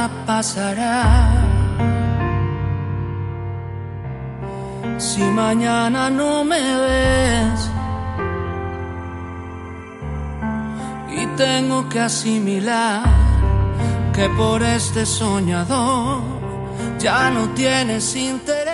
mañana pasará. Si mañana no me ves y tengo que asimilar que por este soñador ya no tienes interés.